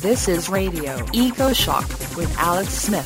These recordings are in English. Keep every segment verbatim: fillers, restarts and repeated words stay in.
This is Radio Eco Shock with Alex Smith.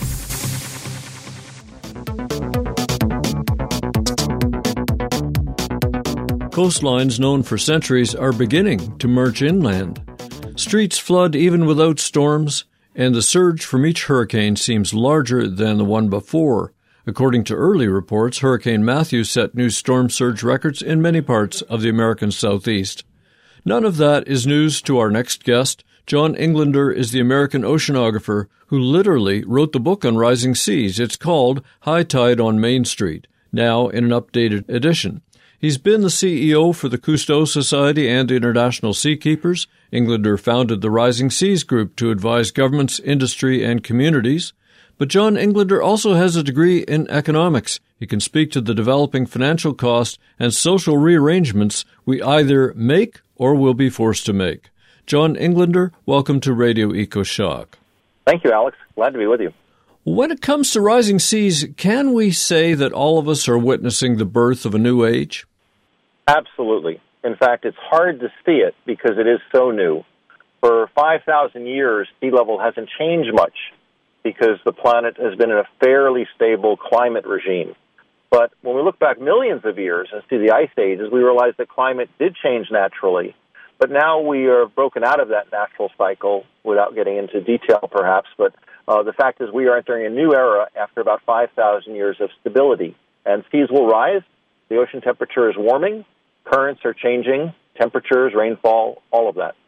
Coastlines known for centuries are beginning to march inland. Streets flood even without storms, and the surge from each hurricane seems larger than the one before. According to early reports, Hurricane Matthew set new storm surge records in many parts of the American Southeast. None of that is news to our next guest. John Englander is the American oceanographer who literally wrote the book on rising seas. It's called High Tide on Main Street, now in an updated edition. He's been the C E O for the Cousteau Society and the International Seakeepers. Englander founded the Rising Seas Group to advise governments, industry, and communities. But John Englander also has a degree in economics. He can speak to the developing financial cost and social rearrangements we either make or will be forced to make. John Englander, welcome to Radio Eco Shock. Thank you, Alex. Glad to be with you. When it comes to rising seas, can we say that all of us are witnessing the birth of a new age? Absolutely. In fact, it's hard to see it because it is so new. For five thousand years, sea level hasn't changed much because the planet has been in a fairly stable climate regime. But when we look back millions of years and see the ice ages, we realize that climate did change naturally. But now we are broken out of that natural cycle without getting into detail, perhaps. But uh, the fact is we are entering a new era after about five thousand years of stability. And seas will rise. The ocean temperature is warming. Currents are changing. Temperatures, rainfall, all of that.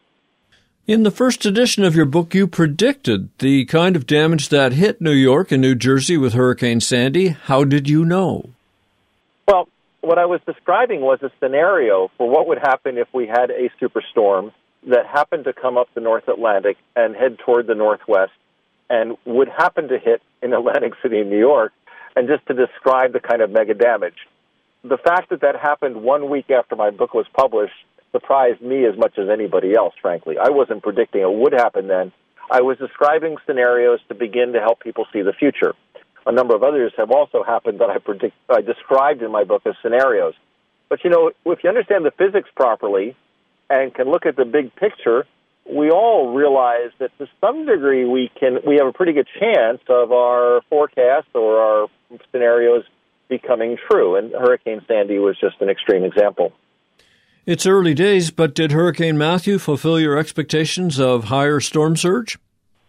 In the first edition of your book, you predicted the kind of damage that hit New York and New Jersey with Hurricane Sandy. How did you know? Well, what I was describing was a scenario for what would happen if we had a superstorm that happened to come up the North Atlantic and head toward the Northwest and would happen to hit in Atlantic City, New York, and just to describe the kind of mega damage. The fact that that happened one week after my book was published surprised me as much as anybody else, frankly. I wasn't predicting it would happen then. I was describing scenarios to begin to help people see the future. A number of others have also happened that I predict, I described in my book as scenarios. But, you know, if you understand the physics properly and can look at the big picture, we all realize that to some degree we can we have a pretty good chance of our forecasts or our scenarios becoming true. And Hurricane Sandy was just an extreme example. It's early days, but did Hurricane Matthew fulfill your expectations of higher storm surge?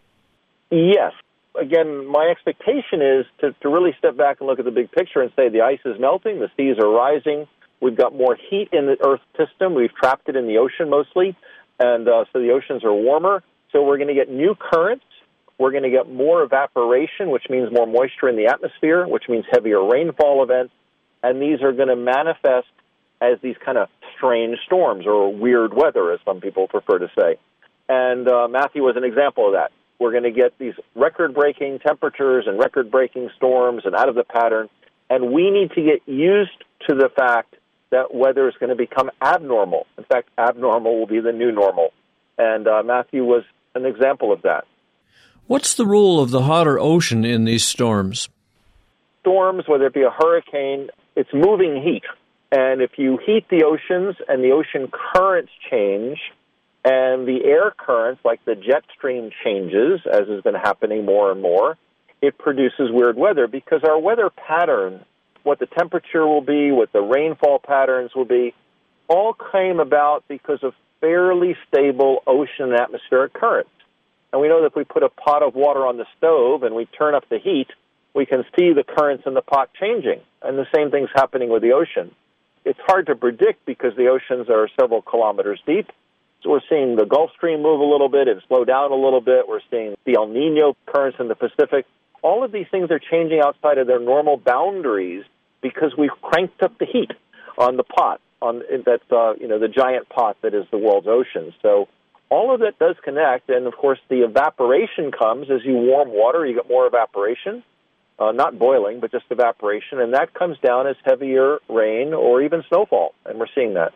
Yes. Again, my expectation is to, to really step back and look at the big picture and say the ice is melting, the seas are rising, we've got more heat in the Earth system, we've trapped it in the ocean mostly, and uh, so the oceans are warmer, so we're going to get new currents, we're going to get more evaporation, which means more moisture in the atmosphere, which means heavier rainfall events, and these are going to manifest as these kind of strange storms or weird weather, as some people prefer to say. And uh, Matthew was an example of that. We're going to get these record-breaking temperatures and record-breaking storms and out of the pattern, and we need to get used to the fact that weather is going to become abnormal. In fact, abnormal will be the new normal, and uh, Matthew was an example of that. What's the role of the hotter ocean in these storms? Storms, whether it be a hurricane, it's moving heat. And if you heat the oceans and the ocean currents change, and the air currents, like the jet stream, changes, as has been happening more and more, it produces weird weather because our weather pattern, what the temperature will be, what the rainfall patterns will be, all came about because of fairly stable ocean and atmospheric currents. And we know that if we put a pot of water on the stove and we turn up the heat, we can see the currents in the pot changing. And the same thing's happening with the ocean. It's hard to predict because the oceans are several kilometers deep. So we're seeing the Gulf Stream move a little bit and slow down a little bit. We're seeing the El Nino currents in the Pacific. All of these things are changing outside of their normal boundaries because we've cranked up the heat on the pot, on that uh, you know the giant pot that is the world's oceans. So all of that does connect, and of course the evaporation comes as you warm water. You get more evaporation, uh, not boiling, but just evaporation, and that comes down as heavier rain or even snowfall, and we're seeing that.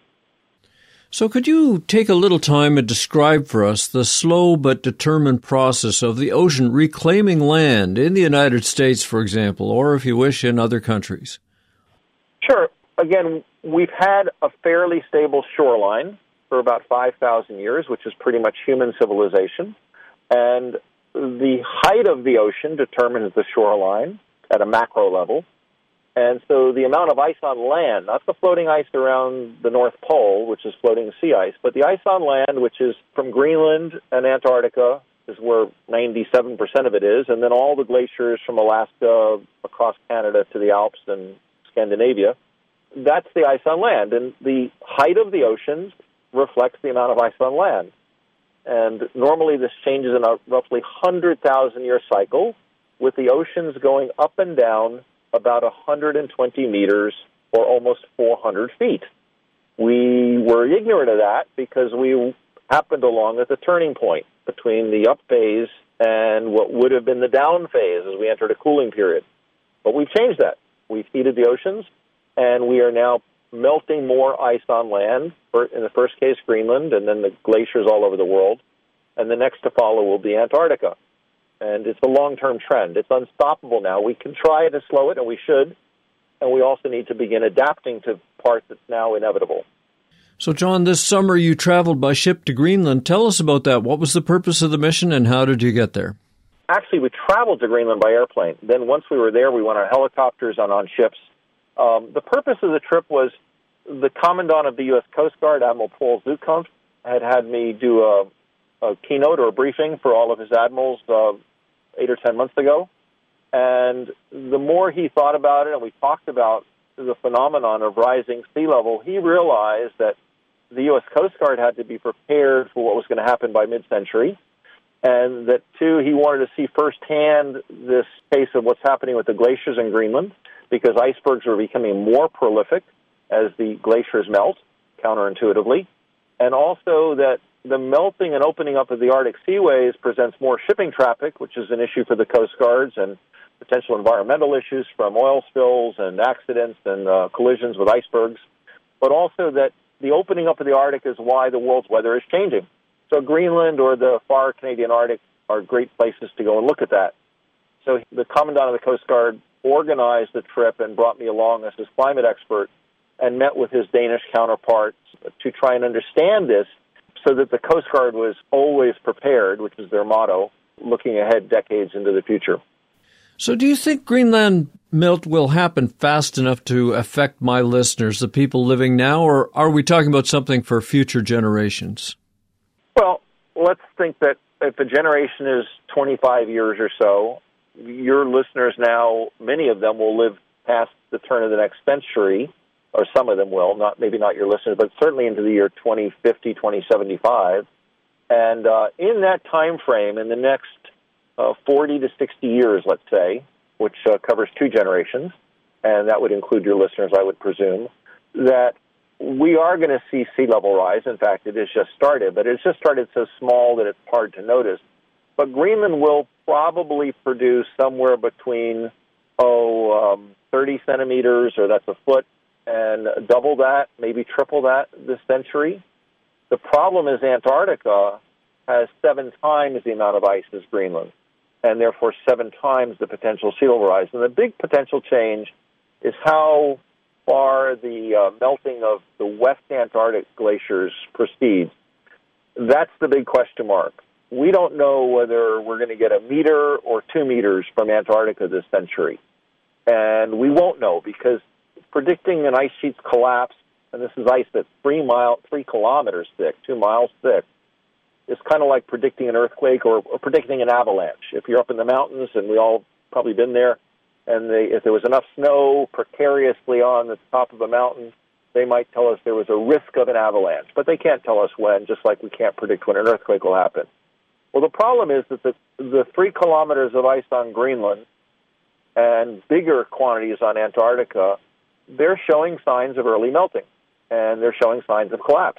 So could you take a little time and describe for us the slow but determined process of the ocean reclaiming land in the United States, for example, or if you wish, in other countries? Sure. Again, we've had a fairly stable shoreline for about five thousand years, which is pretty much human civilization. And the height of the ocean determines the shoreline at a macro level. And so the amount of ice on land, not the floating ice around the North Pole, which is floating sea ice, but the ice on land, which is from Greenland and Antarctica, is where ninety-seven percent of it is, and then all the glaciers from Alaska across Canada to the Alps and Scandinavia, that's the ice on land. And the height of the oceans reflects the amount of ice on land. And normally this changes in a roughly one hundred thousand year cycle, with the oceans going up and down about one hundred twenty meters or almost four hundred feet. We were ignorant of that because we happened along at the turning point between the up phase and what would have been the down phase as we entered a cooling period. But we've changed that. We've heated the oceans, and we are now melting more ice on land, in the first case Greenland, and then the glaciers all over the world. And the next to follow will be Antarctica. And it's a long-term trend. It's unstoppable now. We can try to slow it, and we should. And we also need to begin adapting to parts that's now inevitable. So, John, this summer you traveled by ship to Greenland. Tell us about that. What was the purpose of the mission, and how did you get there? Actually, we traveled to Greenland by airplane. Then once we were there, we went on helicopters and on ships. Um, the purpose of the trip was the Commandant of the U S Coast Guard, Admiral Paul Zukampf, had had me do a, a keynote or a briefing for all of his admirals uh, eight or ten months ago. And the more he thought about it and we talked about the phenomenon of rising sea level, he realized that the U S Coast Guard had to be prepared for what was going to happen by mid-century, and that, two, he wanted to see firsthand this case of what's happening with the glaciers in Greenland, because icebergs are becoming more prolific as the glaciers melt, counterintuitively, and also that the melting and opening up of the Arctic seaways presents more shipping traffic, which is an issue for the Coast Guards, and potential environmental issues from oil spills and accidents and uh, collisions with icebergs, but also that the opening up of the Arctic is why the world's weather is changing. So Greenland or the far Canadian Arctic are great places to go and look at that. So the Commandant of the Coast Guard organized the trip and brought me along as his climate expert and met with his Danish counterparts to try and understand this so that the Coast Guard was always prepared, which is their motto, looking ahead decades into the future. So do you think Greenland melt will happen fast enough to affect my listeners, the people living now, or are we talking about something for future generations? Well, let's think that if a generation is twenty-five years or so, your listeners now, many of them will live past the turn of the next century, or some of them will, not maybe not your listeners, but certainly into the year twenty fifty, twenty seventy-five. And uh, in that time frame, in the next uh, forty to sixty years, let's say, which uh, covers two generations, and that would include your listeners, I would presume, that we are going to see sea level rise. In fact, it has just started, but it's just started so small that it's hard to notice. But Greenland will probably produce somewhere between, oh, um, thirty centimeters, or that's a foot, and double that, maybe triple that this century. The problem is Antarctica has seven times the amount of ice as Greenland, and therefore seven times the potential sea level rise. And the big potential change is how far the uh, melting of the West Antarctic glaciers proceeds. That's the big question mark. We don't know whether we're going to get a meter or two meters from Antarctica this century. And we won't know because predicting an ice sheet's collapse, and this is ice that's three mile, three kilometers thick, two miles thick, is kind of like predicting an earthquake or, or predicting an avalanche. If you're up in the mountains, and we all probably been there, and they, if there was enough snow precariously on the top of a mountain, they might tell us there was a risk of an avalanche. But they can't tell us when, just like we can't predict when an earthquake will happen. Well, the problem is that the, the three kilometers of ice on Greenland and bigger quantities on Antarctica, they're showing signs of early melting, and they're showing signs of collapse.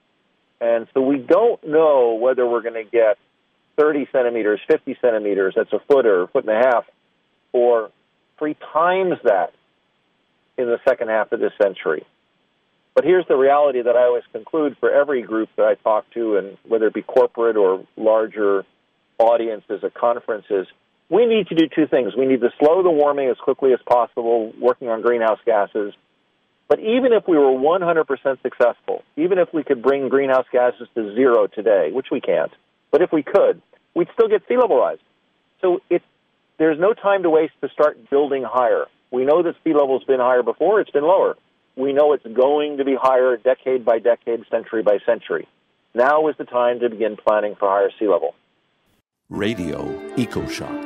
And so we don't know whether we're going to get thirty centimeters, fifty centimeters, that's a foot or a foot and a half, or three times that in the second half of this century. But here's the reality that I always conclude for every group that I talk to, and whether it be corporate or larger audiences at conferences, we need to do two things. We need to slow the warming as quickly as possible, working on greenhouse gases. But even if we were one hundred percent successful, even if we could bring greenhouse gases to zero today, which we can't, but if we could, we'd still get sea level rise. So it, there's no time to waste to start building higher. We know that sea level's been higher before. It's been lower. We know it's going to be higher decade by decade, century by century. Now is the time to begin planning for higher sea level. Radio EcoShock.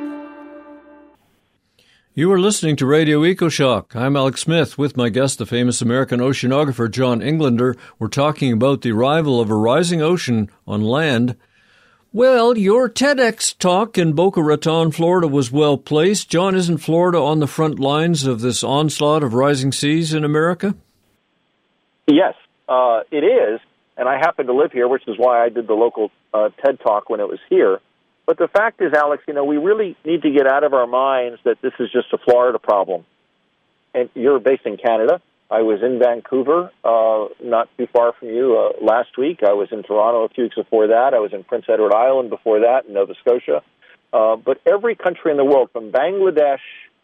You are listening to Radio EcoShock. I'm Alex Smith with my guest, the famous American oceanographer John Englander. We're talking about the arrival of a rising ocean on land. Well, your TEDx talk in Boca Raton, Florida was well placed. John, isn't Florida on the front lines of this onslaught of rising seas in America? Yes, uh, it is. And I happen to live here, which is why I did the local uh, TED Talk when it was here. But the fact is, Alex, you know, we really need to get out of our minds that this is just a Florida problem. And you're based in Canada. I was in Vancouver, uh, not too far from you, uh, last week. I was in Toronto a few weeks before that. I was in Prince Edward Island before that, in Nova Scotia. Uh, but every country in the world, from Bangladesh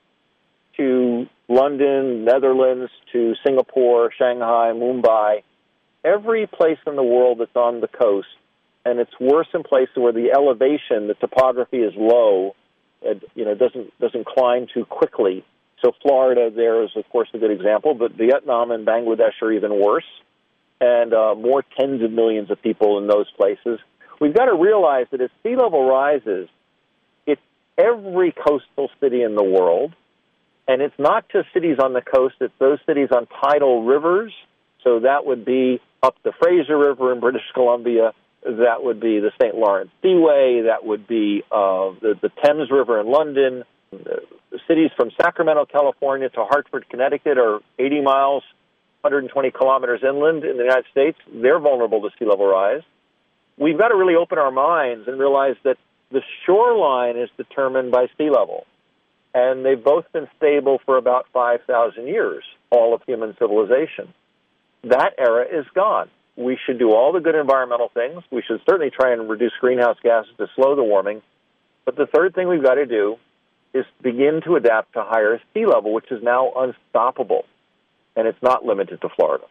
to London, Netherlands, to Singapore, Shanghai, Mumbai, every place in the world that's on the coast, and it's worse in places where the elevation, the topography is low, it, you know, doesn't doesn't climb too quickly. So Florida there is, of course, a good example, but Vietnam and Bangladesh are even worse, and uh, more tens of millions of people in those places. We've got to realize that as sea level rises, it's every coastal city in the world, and it's not just cities on the coast, it's those cities on tidal rivers. So that would be up the Fraser River in British Columbia, that would be the Saint Lawrence Seaway, that would be uh, the, the Thames River in London. The cities from Sacramento, California to Hartford, Connecticut are eighty miles, one hundred twenty kilometers inland in the United States. They're vulnerable to sea level rise. We've got to really open our minds and realize that the shoreline is determined by sea level. And they've both been stable for about five thousand years, all of human civilization. That era is gone. We should do all the good environmental things. We should certainly try and reduce greenhouse gases to slow the warming. But the third thing we've got to do is begin to adapt to higher sea level, which is now unstoppable, and it's not limited to Florida.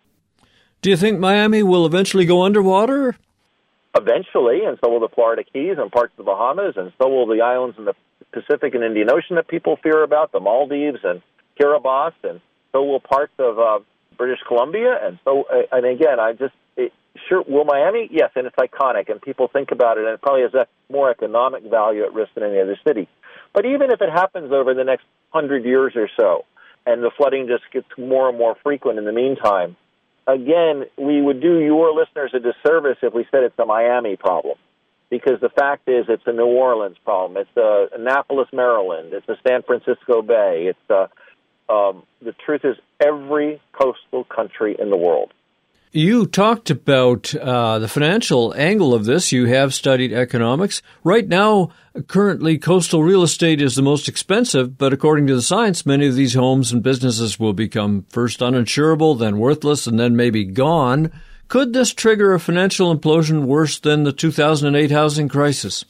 Do you think Miami will eventually go underwater? Eventually, and so will the Florida Keys and parts of the Bahamas, and so will the islands in the Pacific and Indian Ocean that people fear about, the Maldives and Kiribati, and so will parts of uh, British Columbia. And so, uh, and again, I just, it, sure, will Miami? Yes, and it's iconic, and people think about it, and it probably has a more economic value at risk than any other city. But even if it happens over the next hundred years or so, and the flooding just gets more and more frequent in the meantime, again, we would do your listeners a disservice if we said it's a Miami problem, because the fact is it's a New Orleans problem, it's a Annapolis, Maryland, it's a San Francisco Bay, it's a, um, the truth is every coastal country in the world. You talked about uh, the financial angle of this. You have studied economics. Right now, currently, coastal real estate is the most expensive, but according to the science, many of these homes and businesses will become first uninsurable, then worthless, and then maybe gone. Could this trigger a financial implosion worse than the two thousand eight housing crisis?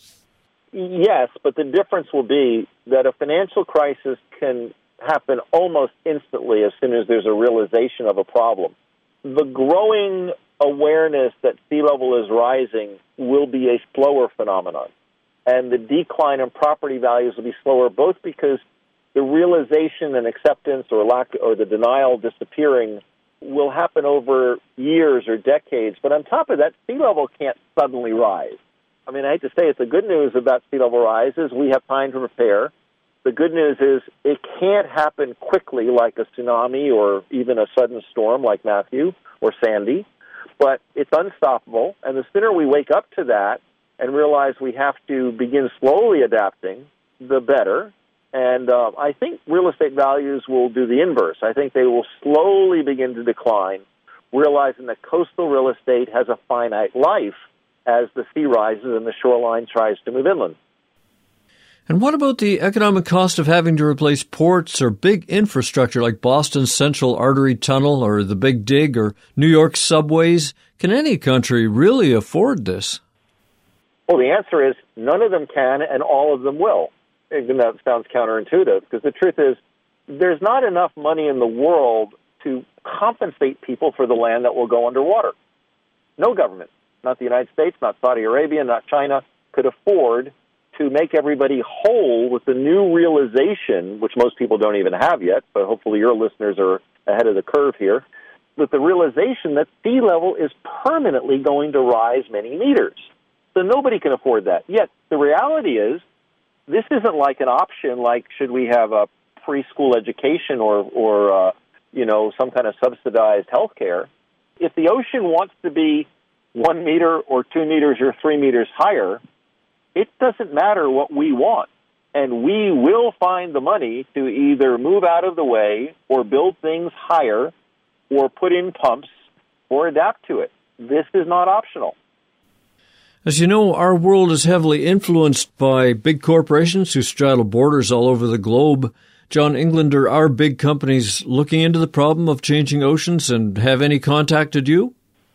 Yes, but the difference will be that a financial crisis can happen almost instantly as soon as there's a realization of a problem. The growing awareness that sea level is rising will be a slower phenomenon, and the decline in property values will be slower, both because the realization and acceptance or lack or the denial disappearing will happen over years or decades. But on top of that, sea level can't suddenly rise. I mean, I hate to say it, the good news about sea level rise is we have time to repair. The good news is it can't happen quickly like a tsunami or even a sudden storm like Matthew or Sandy, but it's unstoppable. And the sooner we wake up to that and realize we have to begin slowly adapting, the better. And uh, I think real estate values will do the inverse. I think they will slowly begin to decline, realizing that coastal real estate has a finite life as the sea rises and the shoreline tries to move inland. And what about the economic cost of having to replace ports or big infrastructure like Boston's Central Artery Tunnel or the Big Dig or New York's subways? Can any country really afford this? Well, the answer is none of them can and all of them will. Even though that sounds counterintuitive, because the truth is there's not enough money in the world to compensate people for the land that will go underwater. No government, not the United States, not Saudi Arabia, not China, could afford to make everybody whole with the new realization, which most people don't even have yet, but hopefully your listeners are ahead of the curve here, with the realization that sea level is permanently going to rise many meters. So nobody can afford that. Yet the reality is, this isn't like an option like should we have a preschool education or, or uh, you know, some kind of subsidized health care. If the ocean wants to be one meter or two meters or three meters higher, it doesn't matter what we want. And we will find the money to either move out of the way or build things higher or put in pumps or adapt to it. This is not optional. As you know, our world is heavily influenced by big corporations who straddle borders all over the globe. John Englander, are big companies looking into the problem of changing oceans, and have any contacted you?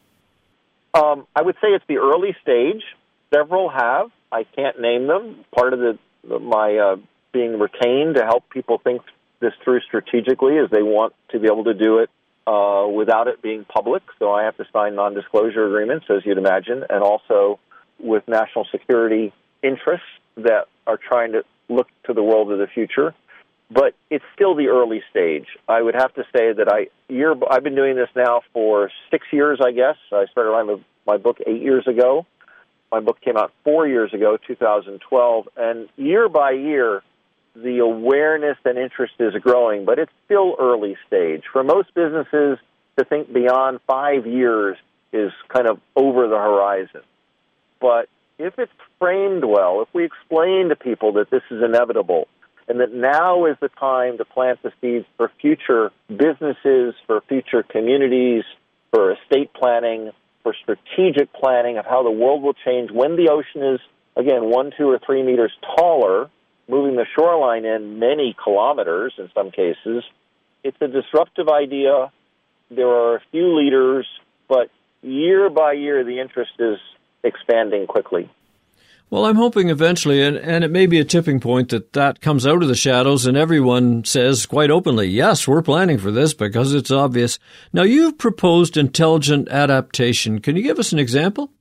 Um, I would say it's the early stage. Several have. I can't name them. Part of the, the my uh, being retained to help people think this through strategically is they want to be able to do it uh, without it being public. So I have to sign non-disclosure agreements, as you'd imagine, and also with national security interests that are trying to look to the world of the future. But it's still the early stage. I would have to say that I year I've been doing this now for six years, I guess. I started writing my book eight years ago. My book came out four years ago, two thousand twelve, and year by year, the awareness and interest is growing, but it's still early stage. For most businesses, to think beyond five years is kind of over the horizon. But if it's framed well, if we explain to people that this is inevitable, and that now is the time to plant the seeds for future businesses, for future communities, for estate planning, for strategic planning of how the world will change when the ocean is, again, one, two, or three meters taller, moving the shoreline in many kilometers in some cases. It's a disruptive idea. There are a few leaders, but year by year the interest is expanding quickly. Well, I'm hoping eventually, and, and it may be a tipping point, that that comes out of the shadows and everyone says quite openly, yes, we're planning for this because it's obvious. Now, you've proposed intelligent adaptation. Can you give us an example?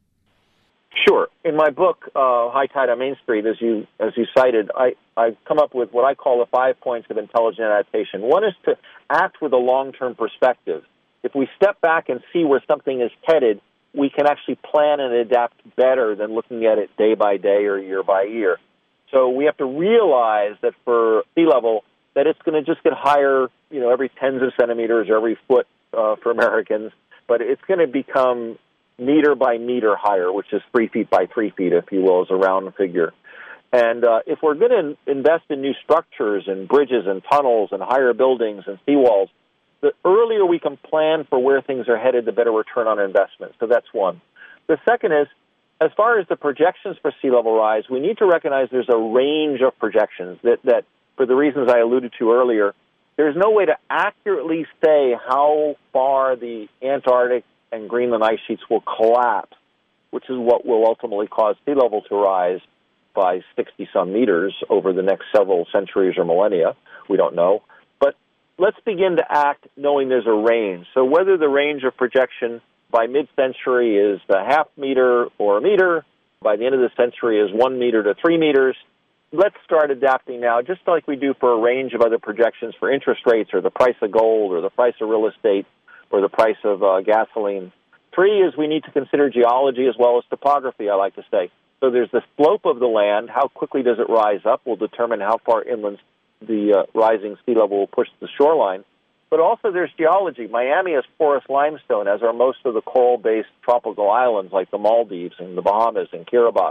Sure. In my book, uh, High Tide on Main Street, as you as you cited, I, I've come up with what I call the five points of intelligent adaptation. One is to act with a long-term perspective. If we step back and see where something is headed, we can actually plan and adapt better than looking at it day by day or year by year. So we have to realize that for sea level, that it's going to just get higher, you know, every tens of centimeters or every foot uh, for Americans, but it's going to become meter by meter higher, which is three feet by three feet, if you will, as a round figure. And uh, if we're going to invest in new structures and bridges and tunnels and higher buildings and seawalls, the earlier we can plan for where things are headed, the better return on investment. So that's one. The second is, as far as the projections for sea level rise, we need to recognize there's a range of projections that, that for the reasons I alluded to earlier, there's no way to accurately say how far the Antarctic and Greenland ice sheets will collapse, which is what will ultimately cause sea level to rise by sixty-some meters over the next several centuries or millennia. We don't know. But let's begin to act knowing there's a range. So whether the range of projection by mid-century is a half meter or a meter, by the end of the century is one meter to three meters, let's start adapting now, just like we do for a range of other projections for interest rates or the price of gold or the price of real estate or the price of uh, gasoline. Three is we need to consider geology as well as topography, I like to say. So there's the slope of the land. How quickly does it rise up will determine how far inland the uh, rising sea level will push the shoreline. But also there's geology. Miami is porous limestone, as are most of the coral-based tropical islands like the Maldives and the Bahamas and Kiribati.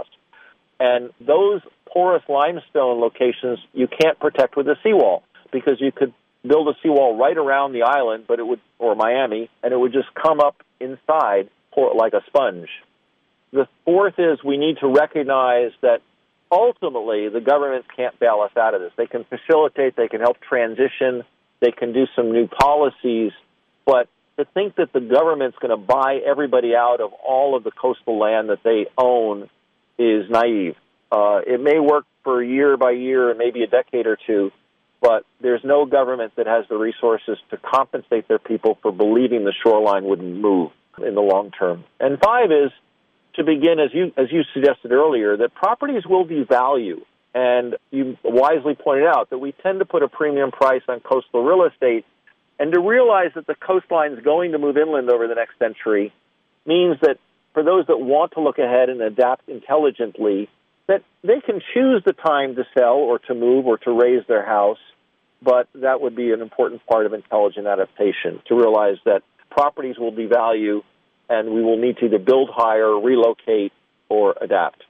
And those porous limestone locations you can't protect with a seawall because you could build a seawall right around the island, but it would, or Miami, and it would just come up inside pour, like a sponge. The fourth is we need to recognize that ultimately the governments can't bail us out of this. They can facilitate, they can help transition, they can do some new policies, but to think that the government's going to buy everybody out of all of the coastal land that they own is naive. Uh, it may work for year by year and maybe a decade or two, but there's no government that has the resources to compensate their people for believing the shoreline wouldn't move in the long term. And five is to begin, as you as you suggested earlier, that properties will devalue. And you wisely pointed out that we tend to put a premium price on coastal real estate, and to realize that the coastline is going to move inland over the next century means that for those that want to look ahead and adapt intelligently, that they can choose the time to sell or to move or to raise their house, but that would be an important part of intelligent adaptation, to realize that properties will devalue and we will need to either build higher, relocate, or adapt.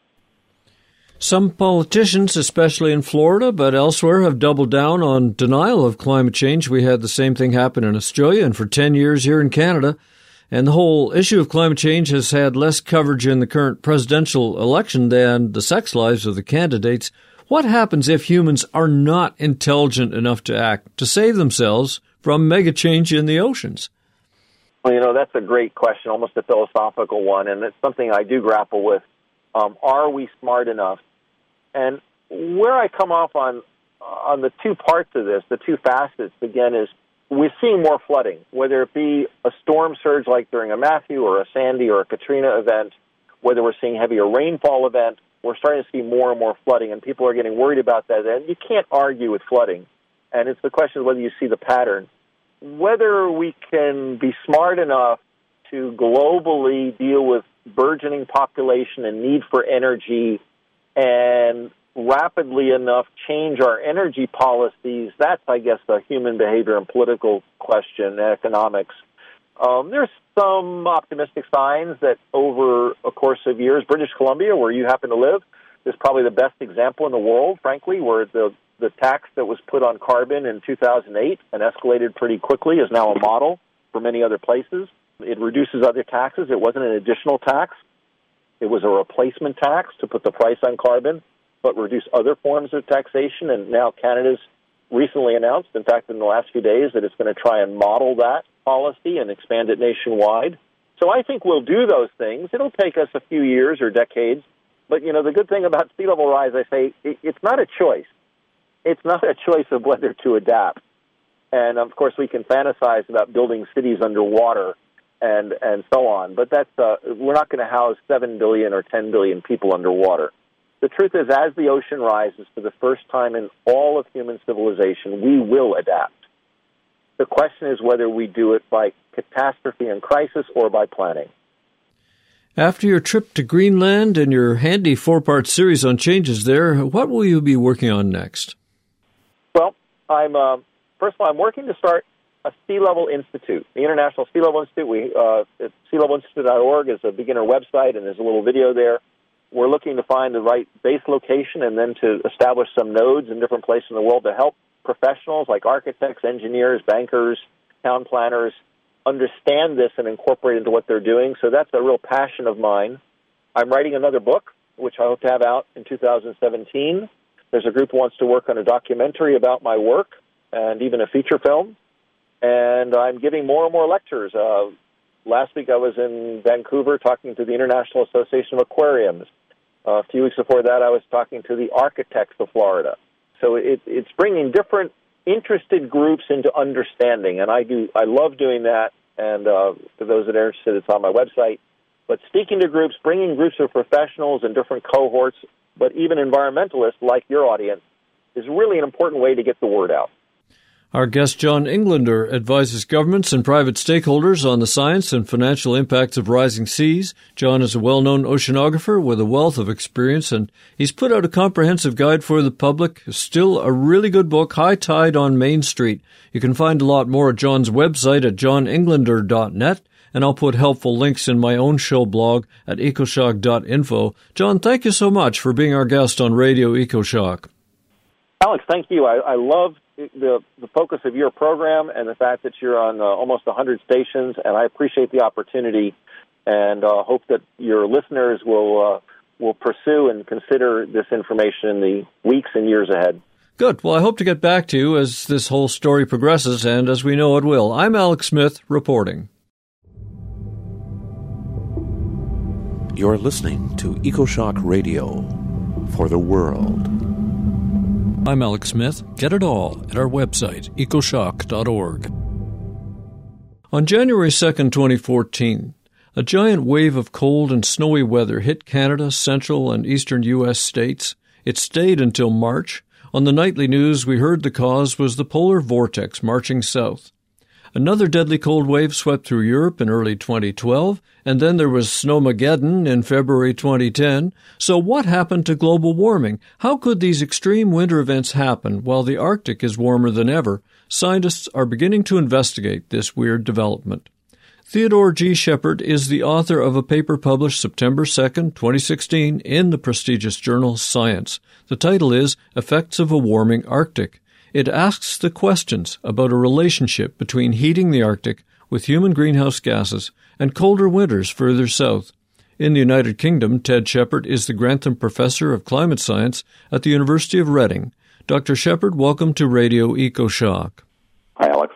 Some politicians, especially in Florida, but elsewhere, have doubled down on denial of climate change. We had the same thing happen in Australia and for ten years here in Canada. And the whole issue of climate change has had less coverage in the current presidential election than the sex lives of the candidates. What happens if humans are not intelligent enough to act to save themselves from mega change in the oceans? Well, you know, that's a great question, almost a philosophical one, and it's something I do grapple with. Um, are we smart enough? And where I come off on on the two parts of this, the two facets, again, is we're seeing more flooding, whether it be a storm surge like during a Matthew or a Sandy or a Katrina event, whether we're seeing heavier rainfall event, we're starting to see more and more flooding, and people are getting worried about that. And you can't argue with flooding. And it's the question of whether you see the pattern. Whether we can be smart enough to globally deal with burgeoning population and need for energy and rapidly enough change our energy policies, that's, I guess, a human behavior and political question, economics. Um, there's some optimistic signs that over a course of years, British Columbia, where you happen to live, is probably the best example in the world, frankly, where the, the tax that was put on carbon in two thousand eight and escalated pretty quickly is now a model for many other places. It reduces other taxes. It wasn't an additional tax. It was a replacement tax to put the price on carbon, but reduce other forms of taxation. And now Canada's recently announced, in fact, in the last few days, that it's going to try and model that policy and expand it nationwide. So I think we'll do those things. It'll take us a few years or decades. But, you know, the good thing about sea level rise, I say, it, it's not a choice. It's not a choice of whether to adapt. And, of course, we can fantasize about building cities underwater and and so on. But that's uh, we're not going to house seven billion or ten billion people underwater. The truth is, as the ocean rises for the first time in all of human civilization, we will adapt. The question is whether we do it by catastrophe and crisis or by planning. After your trip to Greenland and your handy four-part series on changes there, what will you be working on next? Well, I'm uh, first of all, I'm working to start a Sea Level Institute, the International Sea Level Institute. We, uh, sea level institute dot org is a beginner website, and there's a little video there. We're looking to find the right base location and then to establish some nodes in different places in the world to help professionals like architects, engineers, bankers, town planners understand this and incorporate it into what they're doing. So that's a real passion of mine. I'm writing another book, which I hope to have out in two thousand seventeen. There's a group who wants to work on a documentary about my work and even a feature film. And I'm giving more and more lectures. Uh, last week I was in Vancouver talking to the International Association of Aquariums. Uh, a few weeks before that I was talking to the architects of Florida. So it, it's bringing different interested groups into understanding, and I do. I love doing that, and uh, for those that are interested, it's on my website. But speaking to groups, bringing groups of professionals in different cohorts, but even environmentalists like your audience, is really an important way to get the word out. Our guest, John Englander, advises governments and private stakeholders on the science and financial impacts of rising seas. John is a well-known oceanographer with a wealth of experience, and he's put out a comprehensive guide for the public. Still a really good book, High Tide on Main Street. You can find a lot more at John's website at john englander dot net, and I'll put helpful links in my own show blog at ecoshock dot info. John, thank you so much for being our guest on Radio EcoShock. Alex, thank you. I, I love the, the focus of your program and the fact that you're on uh, almost one hundred stations, and I appreciate the opportunity and uh, hope that your listeners will uh, will pursue and consider this information in the weeks and years ahead. Good. Well, I hope to get back to you as this whole story progresses, and as we know it will. I'm Alex Smith, reporting. You're listening to EcoShock Radio for the world. I'm Alex Smith. Get it all at our website, ecoshock dot org. On January second, twenty fourteen, A giant wave of cold and snowy weather hit Canada, central and eastern U S states. It stayed until March. On the nightly news, we heard the cause was the polar vortex marching south. Another deadly cold wave swept through Europe in early twenty twelve, and then there was Snowmageddon in February twenty ten. So what happened to global warming? How could these extreme winter events happen while the Arctic is warmer than ever? Scientists are beginning to investigate this weird development. Theodore G. Shepard is the author of a paper published September second, twenty sixteen, in the prestigious journal Science. The title is Effects of a Warming Arctic. It asks the questions about a relationship between heating the Arctic with human greenhouse gases and colder winters further south. In the United Kingdom, Ted Shepard is the Grantham Professor of Climate Science at the University of Reading. Doctor Shepard, welcome to Radio EcoShock. Hi, Alex.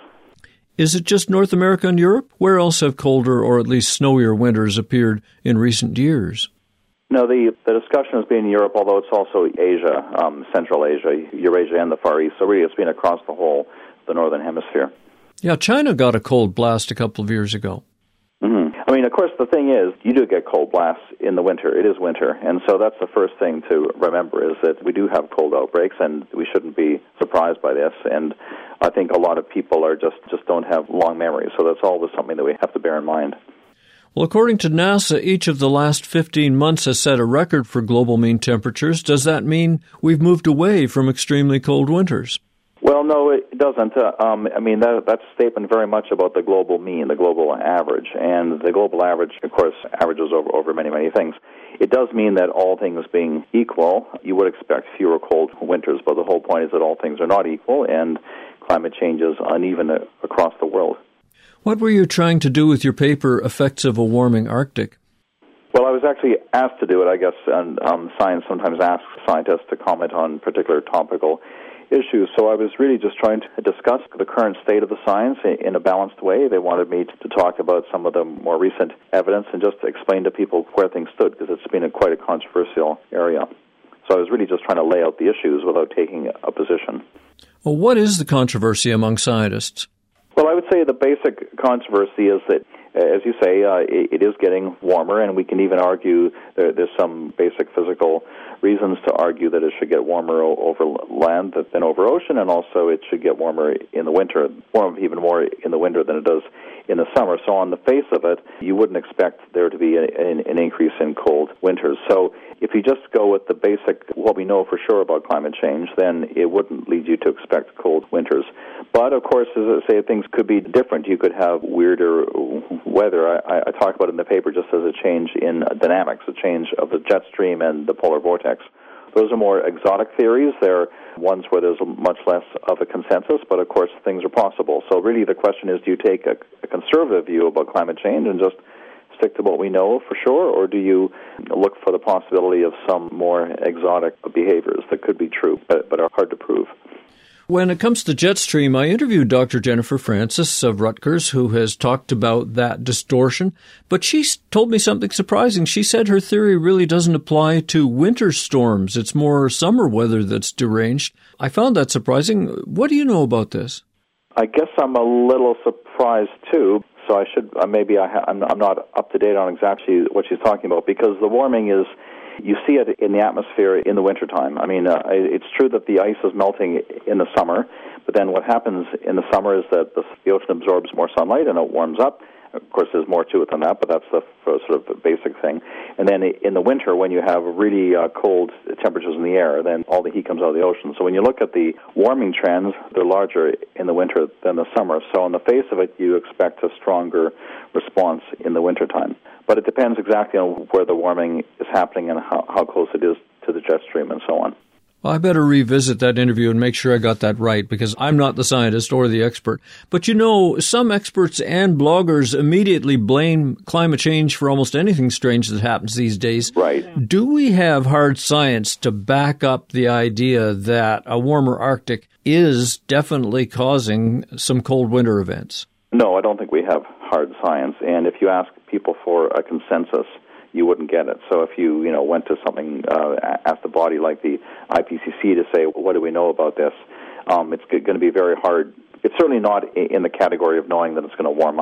Is it just North America and Europe? Where else have colder or at least snowier winters appeared in recent years? No, the, the discussion has been in Europe, although it's also Asia, um, Central Asia, Eurasia, and the Far East. So really it's been across the whole, the Northern Hemisphere. Yeah, China got a cold blast a couple of years ago. Mm-hmm. I mean, of course, the thing is, you do get cold blasts in the winter. It is winter. And so that's the first thing to remember is that we do have cold outbreaks, and we shouldn't be surprised by this. And I think a lot of people are just, just don't have long memories. So that's always something that we have to bear in mind. Well, according to NASA, each of the last fifteen months has set a record for global mean temperatures. Does that mean we've moved away from extremely cold winters? Well, no, it doesn't. Uh, um, I mean, that, that's a statement very much about the global mean, the global average. And the global average, of course, averages over, over many, many things. It does mean that all things being equal, you would expect fewer cold winters. But the whole point is that all things are not equal, and climate change is uneven across the world. What were you trying to do with your paper, Effects of a Warming Arctic? Well, I was actually asked to do it, I guess, and um, science sometimes asks scientists to comment on particular topical issues. So I was really just trying to discuss the current state of the science in a balanced way. They wanted me to talk about some of the more recent evidence and just explain to people where things stood, because it's been a quite a controversial area. So I was really just trying to lay out the issues without taking a position. Well, what is the controversy among scientists? Well, I would say the basic controversy is that, as you say, uh, it, it is getting warmer, and we can even argue there, there's some basic physical reasons to argue that it should get warmer o- over land than over ocean, and also it should get warmer in the winter, warm even more in the winter than it does in the summer. So on the face of it, you wouldn't expect there to be a, an, an increase in cold winters. So if you just go with the basic, what we know for sure about climate change, then it wouldn't lead you to expect cold winters. But, of course, as I say, things could be different. You could have weirder weather. I, I talk about it in the paper just as a change in dynamics, a change of the jet stream and the polar vortex. Those are more exotic theories. They're ones where there's much less of a consensus, but, of course, things are possible. So really the question is, do you take a, a conservative view about climate change and just stick to what we know for sure, or do you look for the possibility of some more exotic behaviors that could be true but, but are hard to prove? When it comes to jet stream, I interviewed Doctor Jennifer Francis of Rutgers, who has talked about that distortion, but she told me something surprising. She said her theory really doesn't apply to winter storms. It's more summer weather that's deranged. I found that surprising. What do you know about this? I guess I'm a little surprised, too. So I should, uh, maybe I ha- I'm, I'm not up to date on exactly what she's talking about, because the warming is, you see it in the atmosphere in the wintertime. I mean, uh, it's true that the ice is melting in the summer, but then what happens in the summer is that the, the ocean absorbs more sunlight and it warms up. Of course, there's more to it than that, but that's the sort of basic thing. And then in the winter, when you have really uh, cold temperatures in the air, then all the heat comes out of the ocean. So when you look at the warming trends, they're larger in the winter than the summer. So on the face of it, you expect a stronger response in the wintertime. But it depends exactly on where the warming is happening and how, how close it is to the jet stream and so on. Well, I better revisit that interview and make sure I got that right, because I'm not the scientist or the expert. But, you know, some experts and bloggers immediately blame climate change for almost anything strange that happens these days. Right. Do we have hard science to back up the idea that a warmer Arctic is definitely causing some cold winter events? No, I don't think we have hard science. And if you ask people for a consensus, you wouldn't get it. So if you, you know, went to something, uh, asked a body like the I P C C to say, well, what do we know about this, um, it's going to be very hard. It's certainly not in the category of knowing that it's going to warm up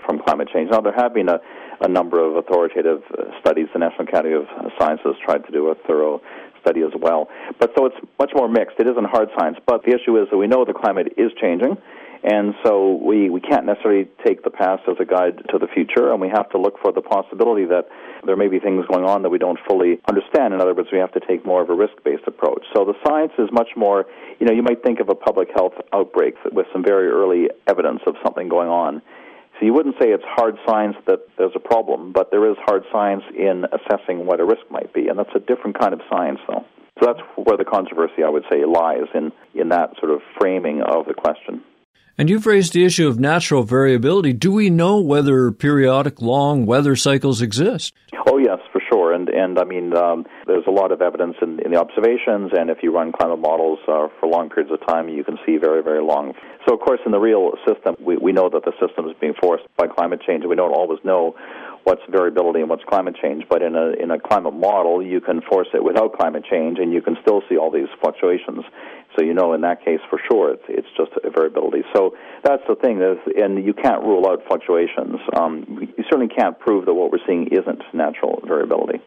from climate change. Now, there have been a, a number of authoritative studies. The National Academy of Sciences tried to do a thorough study as well. But so it's much more mixed. It isn't hard science. But the issue is that we know the climate is changing, and so we, we can't necessarily take the past as a guide to the future, and we have to look for the possibility that there may be things going on that we don't fully understand. In other words, we have to take more of a risk-based approach. So the science is much more, you know, you might think of a public health outbreak with some very early evidence of something going on. So you wouldn't say it's hard science that there's a problem, but there is hard science in assessing what a risk might be, and that's a different kind of science, though. So that's where the controversy, I would say, lies in, in that sort of framing of the question. And you've raised the issue of natural variability. Do we know whether periodic long weather cycles exist? Oh, yes, for sure. And, and I mean, um, there's a lot of evidence in, in the observations, and if you run climate models uh, for long periods of time, you can see very, very long. So, of course, in the real system, we, we know that the system is being forced by climate change, and we don't always know what's variability and what's climate change. But in a in a climate model, you can force it without climate change, and you can still see all these fluctuations. So you know in that case for sure it's, it's just a variability. So that's the thing, is, and you can't rule out fluctuations. Um, you certainly can't prove that what we're seeing isn't natural variability.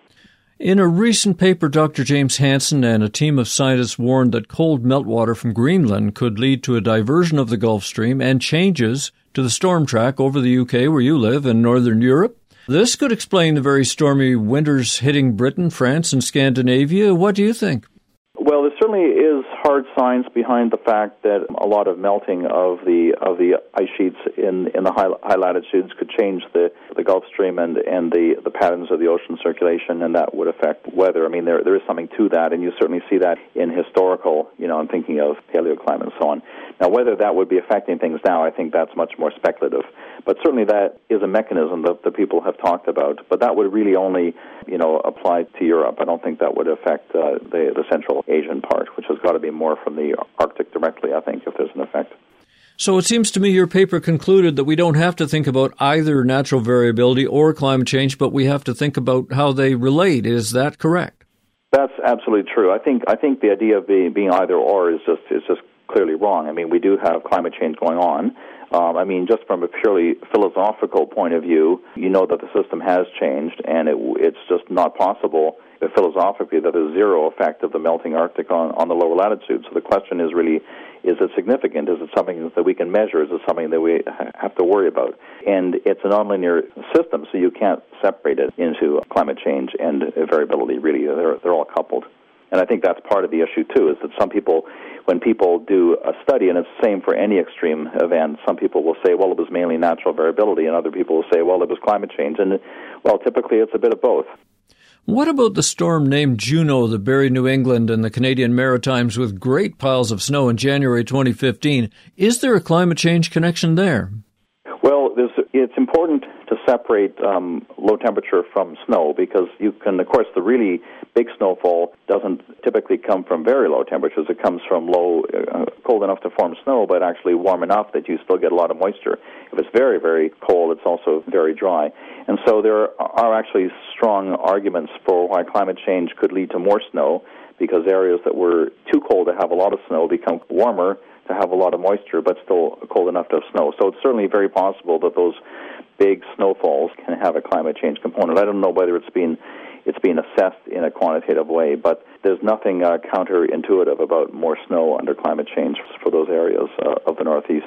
In a recent paper, Doctor James Hansen and a team of scientists warned that cold meltwater from Greenland could lead to a diversion of the Gulf Stream and changes to the storm track over the U K, where you live, and northern Europe. This could explain the very stormy winters hitting Britain, France, and Scandinavia. What do you think? Well, there certainly is hard science behind the fact that a lot of melting of the of the ice sheets in, in the high, high latitudes could change the, the Gulf Stream and, and the, the patterns of the ocean circulation, and that would affect weather. I mean, there there is something to that, and you certainly see that in historical, you know, I'm thinking of paleoclimate and so on. Now, whether that would be affecting things now, I think that's much more speculative. But certainly that is a mechanism that the people have talked about. But that would really only, you know, apply to Europe. I don't think that would affect uh, the, the Central Asian part, which has got to be more from the Arctic directly, I think, if there's an effect. So it seems to me your paper concluded that we don't have to think about either natural variability or climate change, but we have to think about how they relate. Is that correct? That's absolutely true. I think I think the idea of being, being either or is just is just clearly wrong. I mean, we do have climate change going on. Um, I mean, just from a purely philosophical point of view, you know that the system has changed, and it, it's just not possible philosophically that there's zero effect of the melting Arctic on, on the lower latitudes. So the question is really, is it significant? Is it something that we can measure? Is it something that we have to worry about? And it's a nonlinear system, so you can't separate it into climate change and variability, really. They're, they're all coupled. And I think that's part of the issue, too, is that some people, when people do a study, and it's the same for any extreme event, some people will say, well, it was mainly natural variability, and other people will say, well, it was climate change. And, well, typically it's a bit of both. What about the storm named Juno that buried New England and the Canadian Maritimes with great piles of snow in January twenty fifteen? Is there a climate change connection there? Well, there's, it's important to separate um, low temperature from snow, because you can, of course, the really big snowfall doesn't typically come from very low temperatures. It comes from low, uh, cold enough to form snow, but actually warm enough that you still get a lot of moisture. If it's very, very cold, it's also very dry. And so there are actually strong arguments for why climate change could lead to more snow, because areas that were too cold to have a lot of snow become warmer to have a lot of moisture, but still cold enough to have snow. So it's certainly very possible that those big snowfalls can have a climate change component. I don't know whether it's been it's been assessed in a quantitative way, but there's nothing uh, counterintuitive about more snow under climate change for those areas uh, of the Northeast.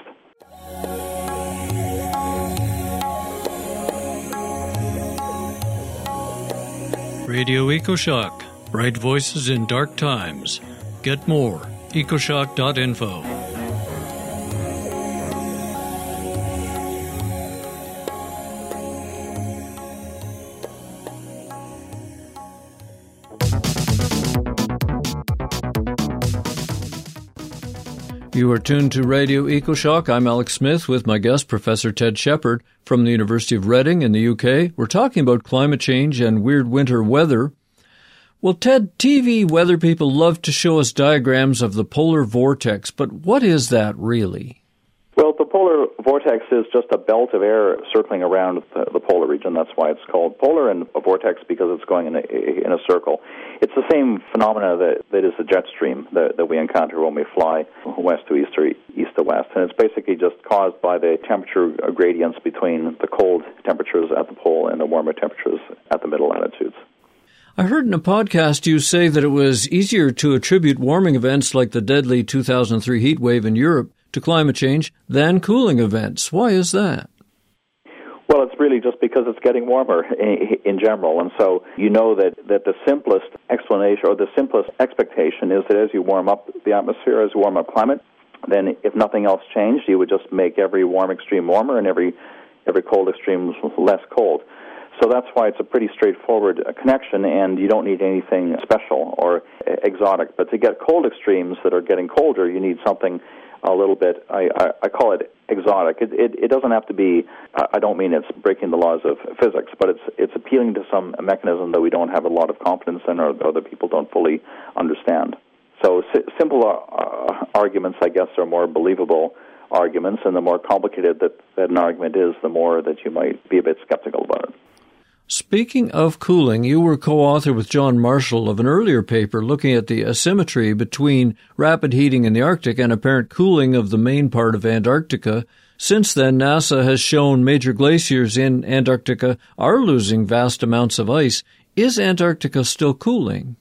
Radio EcoShock. Bright voices in dark times. Get more. ecoshock dot info. You are tuned to Radio EcoShock. I'm Alex Smith with my guest, Professor Ted Shepard from the University of Reading in the U K. We're talking about climate change and weird winter weather. Well, Ted, T V weather people love to show us diagrams of the polar vortex, but what is that really? Well, the polar vortex is just a belt of air circling around the, the polar region. That's why it's called polar, and a vortex because it's going in a, in a circle. It's the same phenomena that, that is the jet stream that, that we encounter when we fly west to east or east to west. And it's basically just caused by the temperature gradients between the cold temperatures at the pole and the warmer temperatures at the middle latitudes. I heard in a podcast you say that it was easier to attribute warming events like the deadly two thousand three heat wave in Europe to climate change than cooling events. Why is that? Well, it's really just because it's getting warmer in, in general. And so you know that, that the simplest explanation or the simplest expectation is that as you warm up the atmosphere, as you warm up climate, then if nothing else changed, you would just make every warm extreme warmer and every every cold extreme less cold. So that's why it's a pretty straightforward connection, and you don't need anything special or exotic. But to get cold extremes that are getting colder, you need something a little bit, I, I, I call it exotic. It, it, it doesn't have to be, I don't mean it's breaking the laws of physics, but it's it's appealing to some mechanism that we don't have a lot of confidence in or, or that people don't fully understand. So si- simple uh, arguments, I guess, are more believable arguments, and the more complicated that, that an argument is, the more that you might be a bit skeptical about it. Speaking of cooling, you were co-author with John Marshall of an earlier paper looking at the asymmetry between rapid heating in the Arctic and apparent cooling of the main part of Antarctica. Since then, NASA has shown major glaciers in Antarctica are losing vast amounts of ice. Is Antarctica still cooling?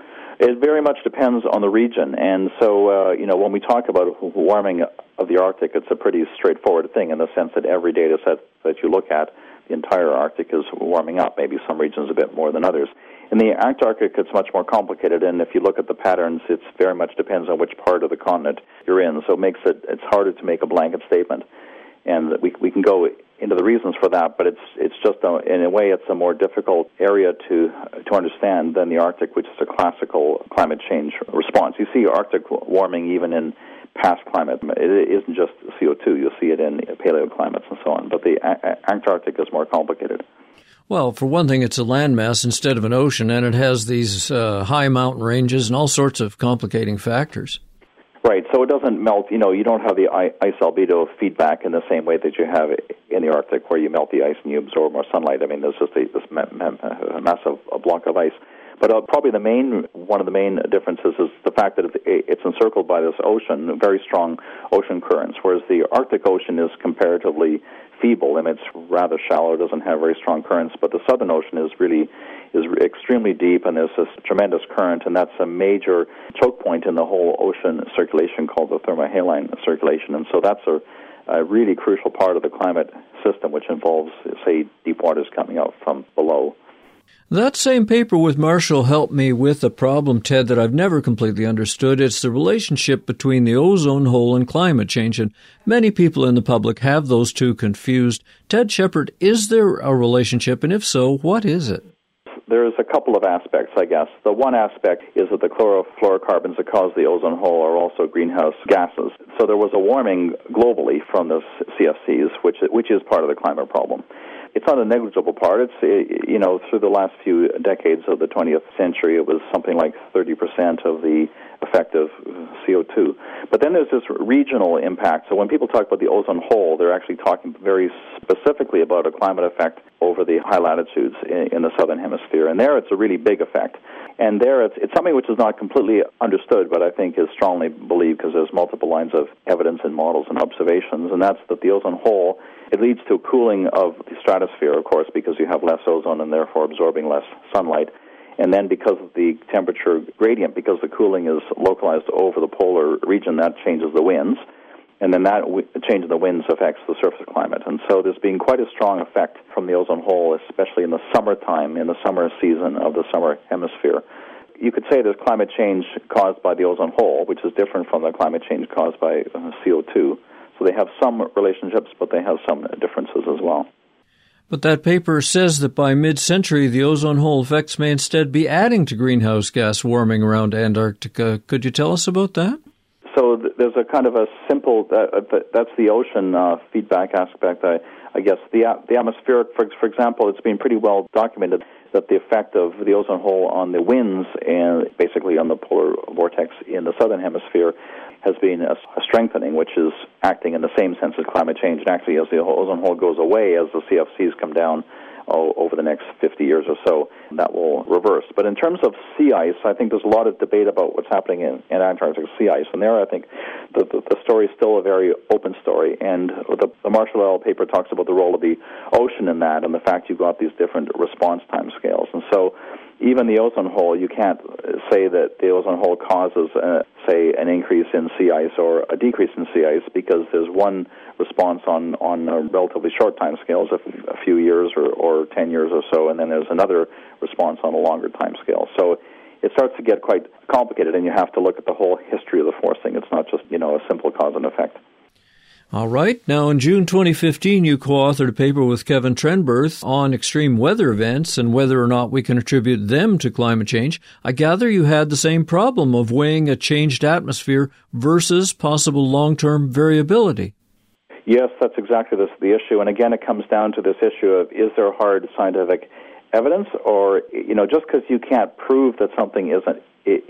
It very much depends on the region. And so, uh, you know, when we talk about warming of the Arctic, it's a pretty straightforward thing in the sense that every data set that you look at, the entire Arctic is warming up, maybe some regions a bit more than others. In the Antarctic, it's much more complicated, and if you look at the patterns, it very much depends on which part of the continent you're in, so it makes it it's harder to make a blanket statement. And we we can go into the reasons for that, but it's it's just, a, in a way, it's a more difficult area to to understand than the Arctic, which is a classical climate change response. You see Arctic warming even in past climate. It isn't just C O two. You'll see it in paleoclimates and so on. But the a- Antarctic is more complicated. Well, for one thing, it's a landmass instead of an ocean, and it has these uh, high mountain ranges and all sorts of complicating factors. Right, so it doesn't melt, you know, you don't have the ice albedo feedback in the same way that you have in the Arctic where you melt the ice and you absorb more sunlight. I mean, there's just a, this ma- ma- massive block of ice. But uh, probably the main, one of the main differences is the fact that it's encircled by this ocean, very strong ocean currents, whereas the Arctic Ocean is comparatively feeble, and it's rather shallow, doesn't have very strong currents, but the Southern Ocean is really is extremely deep, and there's this tremendous current, and that's a major choke point in the whole ocean circulation called the thermohaline circulation, and so that's a, a really crucial part of the climate system, which involves, say, deep waters coming out from below. That same paper with Marshall helped me with a problem, Ted, that I've never completely understood. It's the relationship between the ozone hole and climate change, and many people in the public have those two confused. Ted Shepard, is there a relationship, and if so, what is it? There's a couple of aspects, I guess. The one aspect is that the chlorofluorocarbons that cause the ozone hole are also greenhouse gases. So there was a warming globally from the C F Cs, which which is part of the climate problem. It's not a negligible part. It's, you know, through the last few decades of the twentieth century, it was something like thirty percent of the effective C O two. But then there's this regional impact. So when people talk about the ozone hole, they're actually talking very specifically about a climate effect over the high latitudes in, in the southern hemisphere. And there it's a really big effect. And there it's, it's something which is not completely understood, but I think is strongly believed because there's multiple lines of evidence and models and observations, and that's that the ozone hole, it leads to a cooling of the stratosphere, of course, because you have less ozone and therefore absorbing less sunlight. And then because of the temperature gradient, because the cooling is localized over the polar region, that changes the winds. And then that w- change in the winds affects the surface climate. And so there's been quite a strong effect from the ozone hole, especially in the summertime, in the summer season of the summer hemisphere. You could say there's climate change caused by the ozone hole, which is different from the climate change caused by uh, C O two. So they have some relationships, but they have some differences as well. But that paper says that by mid-century, the ozone hole effects may instead be adding to greenhouse gas warming around Antarctica. Could you tell us about that? So th- there's a kind of a simple, uh, that's the ocean uh, feedback aspect, I, I guess. The, uh, the atmospheric, for, for example, it's been pretty well documented that the effect of the ozone hole on the winds and basically on the polar vortex in the southern hemisphere has been a, a strengthening, which is acting in the same sense as climate change. And actually, as the ozone hole goes away, as the C F Cs come down oh, over the next fifty years or so, that will reverse. But in terms of sea ice, I think there's a lot of debate about what's happening in, in Antarctic sea ice. And there, I think the, the, the story is still a very open story. And the, the Marshall et al. Paper talks about the role of the ocean in that and the fact you've got these different response time scales. And so even the ozone hole, you can't say that the ozone hole causes, uh, say, an increase in sea ice or a decrease in sea ice, because there's one response on, on a relatively short time scales, a, a few years or, or ten years or so, and then there's another response on a longer time scale. So it starts to get quite complicated, and you have to look at the whole history of the forcing. It's not just, you know, a simple cause and effect. All right. Now, in June twenty fifteen, you co-authored a paper with Kevin Trenberth on extreme weather events and whether or not we can attribute them to climate change. I gather you had the same problem of weighing a changed atmosphere versus possible long-term variability. Yes, that's exactly this, the issue. And again, it comes down to this issue of, is there hard scientific evidence? Or, you know, just because you can't prove that something isn't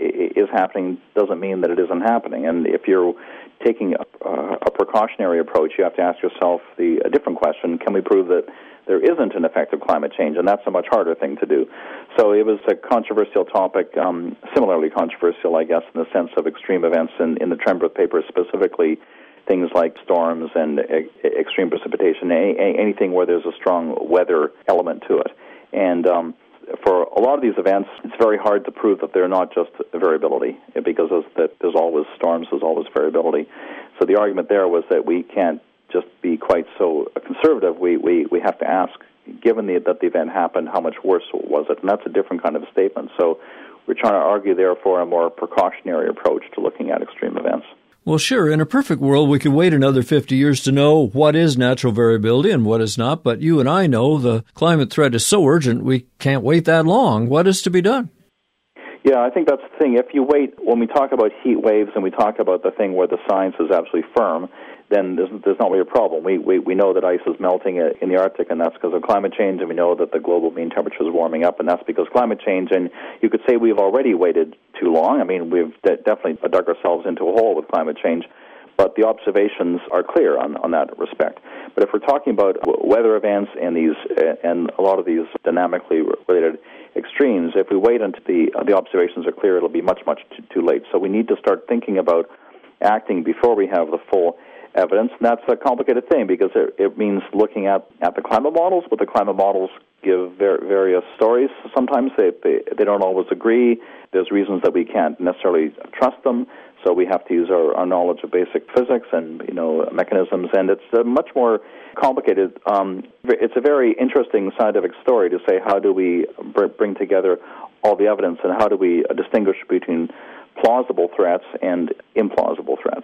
is happening doesn't mean that it isn't happening. And if you're taking a, uh, a precautionary approach, you have to ask yourself the a different question: can we prove that there isn't an effect of climate change? And that's a much harder thing to do. So it was a controversial topic, um, similarly controversial, I guess, in the sense of extreme events. In, in the Trenberth paper, specifically things like storms and e- extreme precipitation, a- anything where there's a strong weather element to it. And um, for a lot of these events, it's very hard to prove that they're not just variability, because there's, there's always storms, there's always variability. So the argument there was that we can't just be quite so conservative. We we, we have to ask, given the, that the event happened, how much worse was it? And that's a different kind of statement. So we're trying to argue, therefore, a more precautionary approach to looking at extreme events. Well, sure, in a perfect world, we could wait another fifty years to know what is natural variability and what is not, but you and I know the climate threat is so urgent we can't wait that long. What is to be done? Yeah, I think that's the thing. If you wait, when we talk about heat waves and we talk about the thing where the science is absolutely firm, then there's, there's not really a problem. We, we we know that ice is melting in the Arctic, and that's because of climate change, and we know that the global mean temperature is warming up, and that's because of climate change. And you could say we've already waited too long. I mean, we've de- definitely dug ourselves into a hole with climate change, but the observations are clear on, on that respect. But if we're talking about weather events and these uh, and a lot of these dynamically related extremes, if we wait until the uh, the observations are clear, it'll be much, much too, too late. So we need to start thinking about acting before we have the full evidence, and that's a complicated thing because it, it means looking at, at the climate models, but the climate models give ver- various stories. Sometimes they, they they don't always agree. There's reasons that we can't necessarily trust them, so we have to use our, our knowledge of basic physics and, you know, mechanisms, and it's a much more complicated. Um, it's a very interesting scientific story to say, how do we br- bring together all the evidence, and how do we uh, distinguish between plausible threats and implausible threats?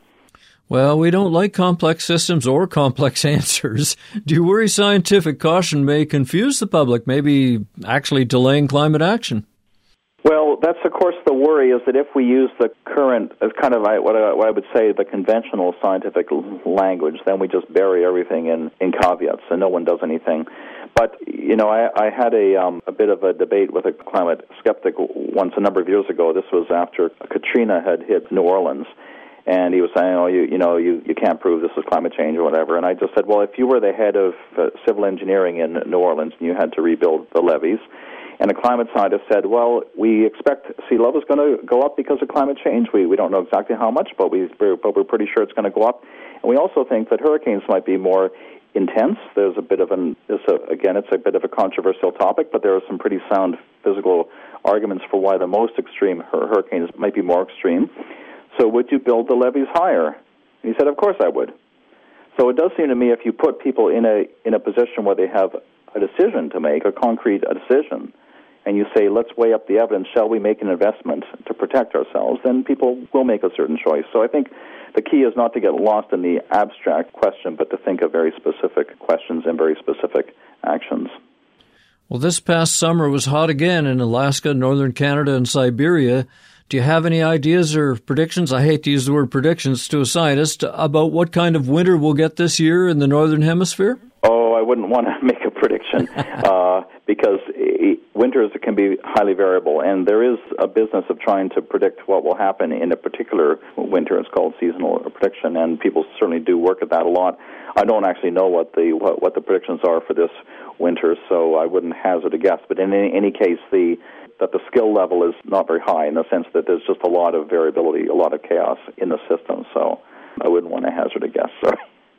Well, we don't like complex systems or complex answers. Do you worry scientific caution may confuse the public, maybe actually delaying climate action? Well, that's, of course, the worry, is that if we use the current, as kind of what I, what I would say, the conventional scientific language, then we just bury everything in, in caveats, and no one does anything. But, you know, I, I had a, um, a bit of a debate with a climate skeptic once a number of years ago. This was after Katrina had hit New Orleans. And he was saying, oh, you you know, you, you can't prove this is climate change or whatever. And I just said, well, if you were the head of uh, civil engineering in New Orleans and you had to rebuild the levees, and a climate scientist said, well, we expect sea level is going to go up because of climate change. We we don't know exactly how much, but, we, but we're pretty sure it's going to go up. And we also think that hurricanes might be more intense. There's a bit of an, it's a, again, it's a bit of a controversial topic, but there are some pretty sound physical arguments for why the most extreme hur- hurricanes might be more extreme. So would you build the levees higher? And he said, of course I would. So it does seem to me, if you put people in a in a position where they have a decision to make, a concrete a decision, and you say, let's weigh up the evidence, shall we make an investment to protect ourselves, then people will make a certain choice. So I think the key is not to get lost in the abstract question, but to think of very specific questions and very specific actions. Well, this past summer was hot again in Alaska, northern Canada, and Siberia. Do you have any ideas or predictions? I hate to use the word predictions to a scientist, about what kind of winter we'll get this year in the Northern Hemisphere? Oh, I wouldn't want to make a prediction prediction uh, because it, winters can be highly variable, and there is a business of trying to predict what will happen in a particular winter. It's called seasonal prediction, and people certainly do work at that a lot. I don't actually know what the what, what the predictions are for this winter, so I wouldn't hazard a guess. But in any, any case, the that the skill level is not very high in the sense that there's just a lot of variability, a lot of chaos in the system. So I wouldn't want to hazard a guess. Sorry.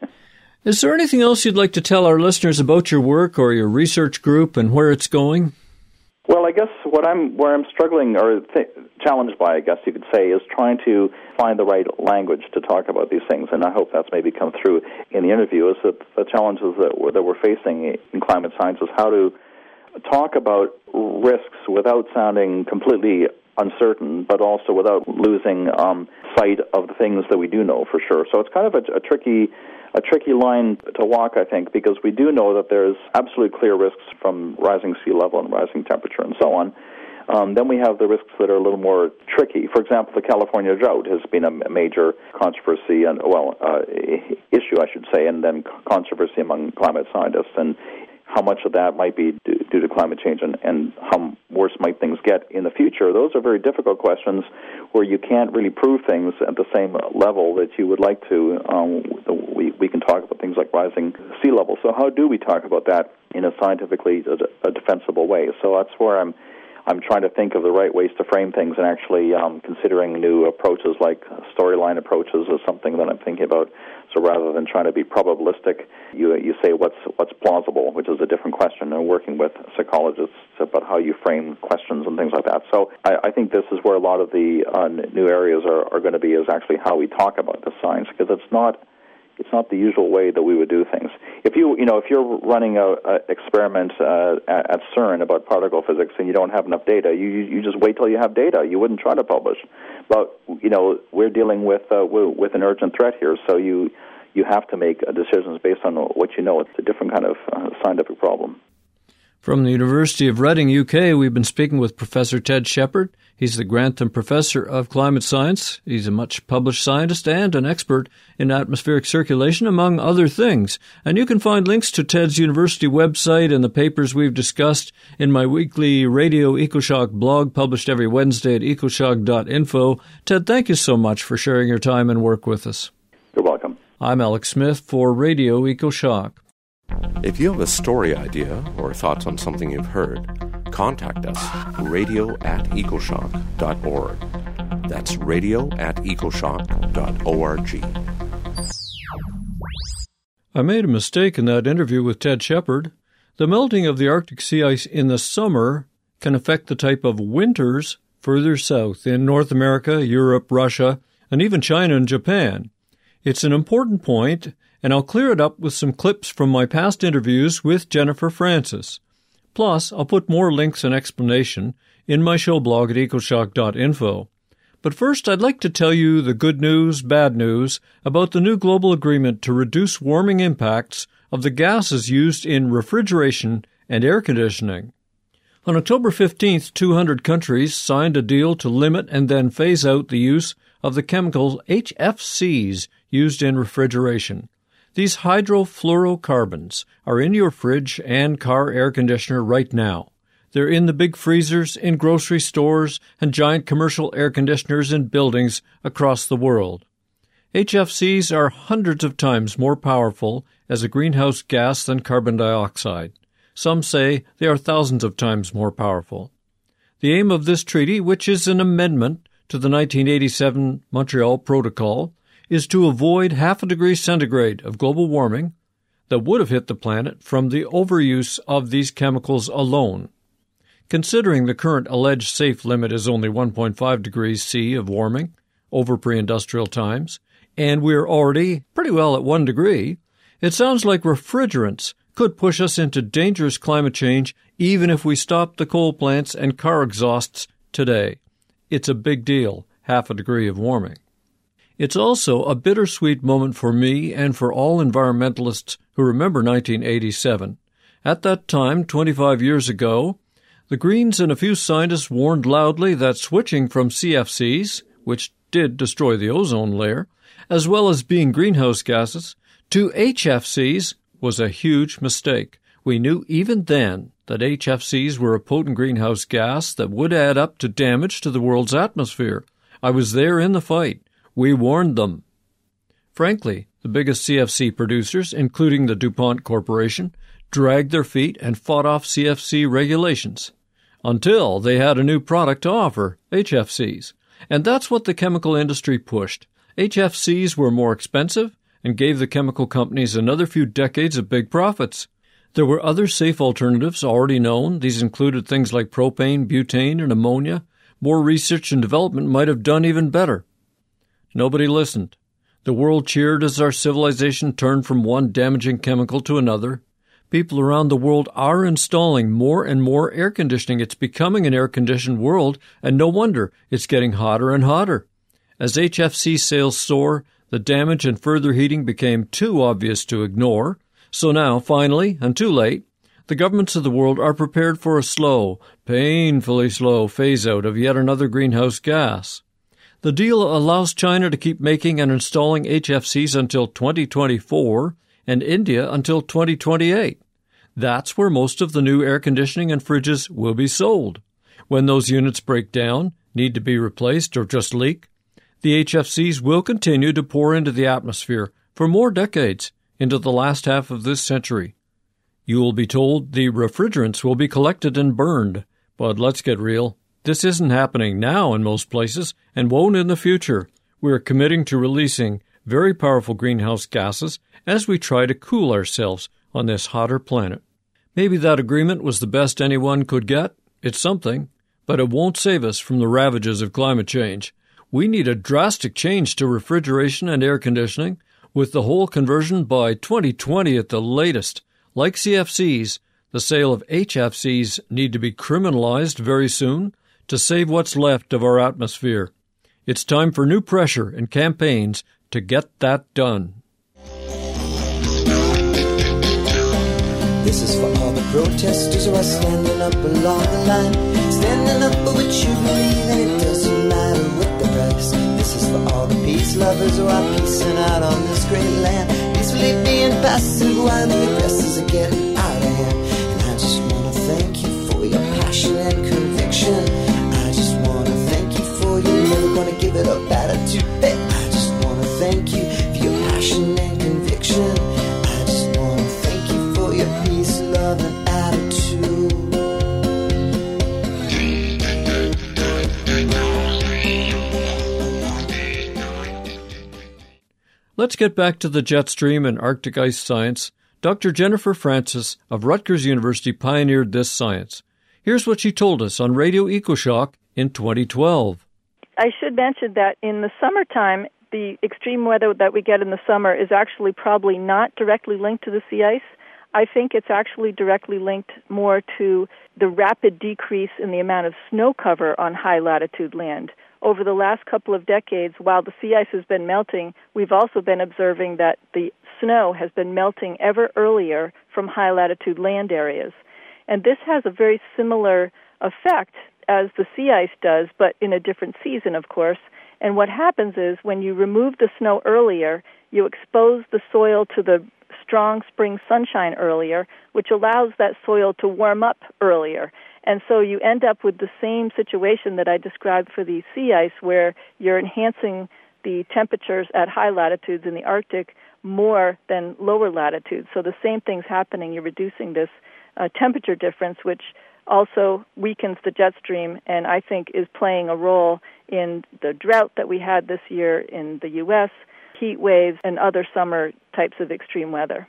Is there anything else you'd like to tell our listeners about your work or your research group and where it's going? Well, I guess what I'm where I'm struggling or th- challenged by, I guess you could say, is trying to find the right language to talk about these things, and I hope that's maybe come through in the interview. Is that the challenges that we're, that we're facing in climate science is how to talk about risks without sounding completely uncertain, but also without losing um, sight of the things that we do know for sure. So it's kind of a, a tricky. A tricky line to walk, I think, because we do know that there's absolutely clear risks from rising sea level and rising temperature and so on. Um, then we have the risks that are a little more tricky. For example, the California drought has been a major controversy, and well, uh, issue, I should say, and then controversy among climate scientists, and how much of that might be due, due to climate change, and, and how worse might things get in the future. Those are very difficult questions where you can't really prove things at the same level that you would like to. Um, we, we can talk about things like rising sea level. So how do we talk about that in a scientifically a, a defensible way? So that's where I'm I'm trying to think of the right ways to frame things, and actually um, considering new approaches like storyline approaches is something that I'm thinking about. So rather than trying to be probabilistic, you you say what's what's plausible, which is a different question, and working with psychologists about how you frame questions and things like that. So I, I think this is where a lot of the uh, new areas are, are going to be, is actually how we talk about the science, because it's not it's not the usual way that we would do things. If you you know if you're running a, a experiment uh, at, at CERN about particle physics and you don't have enough data, you you just wait till you have data. You wouldn't try to publish. But you know we're dealing with uh, with an urgent threat here, so you you have to make decisions based on what you know. It's a different kind of uh, scientific problem. From the University of Reading, U K, we've been speaking with Professor Ted Shepard. He's the Grantham Professor of Climate Science. He's a much-published scientist and an expert in atmospheric circulation, among other things. And you can find links to Ted's university website and the papers we've discussed in my weekly Radio EcoShock blog, published every Wednesday at ecoshock dot info. Ted, thank you so much for sharing your time and work with us. You're welcome. I'm Alex Smith for Radio EcoShock. If you have a story idea or thoughts on something you've heard, contact us, radio at ecoshock dot org. That's radio at ecoshock dot org. I made a mistake in that interview with Ted Shepard. The melting of the Arctic sea ice in the summer can affect the type of winters further south in North America, Europe, Russia, and even China and Japan. It's an important point, and I'll clear it up with some clips from my past interviews with Jennifer Francis. Plus, I'll put more links and explanation in my show blog at ecoshock dot info. But first, I'd like to tell you the good news, bad news about the new global agreement to reduce warming impacts of the gases used in refrigeration and air conditioning. On October fifteenth, two hundred countries signed a deal to limit and then phase out the use of the chemicals H F Cs used in refrigeration. These hydrofluorocarbons are in your fridge and car air conditioner right now. They're in the big freezers, in grocery stores, and giant commercial air conditioners in buildings across the world. H F Cs are hundreds of times more powerful as a greenhouse gas than carbon dioxide. Some say they are thousands of times more powerful. The aim of this treaty, which is an amendment to the nineteen eighty-seven Montreal Protocol, is to avoid half a degree centigrade of global warming that would have hit the planet from the overuse of these chemicals alone. Considering the current alleged safe limit is only one point five degrees C of warming over pre-industrial times, and we're already pretty well at one degree, it sounds like refrigerants could push us into dangerous climate change even if we stop the coal plants and car exhausts today. It's a big deal, half a degree of warming. It's also a bittersweet moment for me and for all environmentalists who remember nineteen eighty-seven. At that time, twenty-five years ago, the Greens and a few scientists warned loudly that switching from C F Cs, which did destroy the ozone layer, as well as being greenhouse gases, to H F Cs was a huge mistake, We knew even then that H F Cs were a potent greenhouse gas that would add up to damage to the world's atmosphere. I was there in the fight. We warned them. Frankly, the biggest C F C producers, including the DuPont Corporation, dragged their feet and fought off C F C regulations until they had a new product to offer, H F Cs. And that's what the chemical industry pushed. H F Cs were more expensive and gave the chemical companies another few decades of big profits. There were other safe alternatives already known. These included things like propane, butane, and ammonia. More research and development might have done even better. Nobody listened. The world cheered as our civilization turned from one damaging chemical to another. People around the world are installing more and more air conditioning. It's becoming an air-conditioned world, and no wonder it's getting hotter and hotter. As H F C sales soar, the damage and further heating became too obvious to ignore. So now, finally, and too late, the governments of the world are prepared for a slow, painfully slow phase-out of yet another greenhouse gas. The deal allows China to keep making and installing H F Cs until twenty twenty-four and India until twenty twenty-eight. That's where most of the new air conditioning and fridges will be sold. When those units break down, need to be replaced, or just leak, the H F Cs will continue to pour into the atmosphere for more decades, into the last half of this century. You will be told the refrigerants will be collected and burned, but let's get real. This isn't happening now in most places and won't in the future. We're committing to releasing very powerful greenhouse gases as we try to cool ourselves on this hotter planet. Maybe that agreement was the best anyone could get. It's something, but it won't save us from the ravages of climate change. We need a drastic change to refrigeration and air conditioning, with the whole conversion by twenty twenty at the latest. Like C F Cs, the sale of H F Cs need to be criminalized very soon to save what's left of our atmosphere. It's time for new pressure and campaigns to get that done. This is for all the protesters who are standing up along the line, standing up for what you believe, and it doesn't matter what the price. This is for all the peace lovers who are peacing out on this great land, peacefully being passive while the aggressors are getting out of hand. And I just want to thank you for your passion and conviction. I just want to thank you for your never gonna give it up attitude. Hey, I just want to thank you for your passion and conviction. I just want to thank you for your peace, love, and attitude. Let's get back to the jet stream and Arctic ice science. Doctor Jennifer Francis of Rutgers University pioneered this science. Here's what she told us on Radio EcoShock in twenty twelve. I should mention that in the summertime, the extreme weather that we get in the summer is actually probably not directly linked to the sea ice. I think it's actually directly linked more to the rapid decrease in the amount of snow cover on high-latitude land. Over the last couple of decades, while the sea ice has been melting, we've also been observing that the snow has been melting ever earlier from high-latitude land areas. And this has a very similar effect as the sea ice does, but in a different season, of course. And what happens is when you remove the snow earlier, you expose the soil to the strong spring sunshine earlier, which allows that soil to warm up earlier. And so you end up with the same situation that I described for the sea ice, where you're enhancing the temperatures at high latitudes in the Arctic more than lower latitudes. So the same thing's happening. You're reducing this uh, temperature difference, which also weakens the jet stream, and I think is playing a role in the drought that we had this year in the U S, heat waves, and other summer types of extreme weather.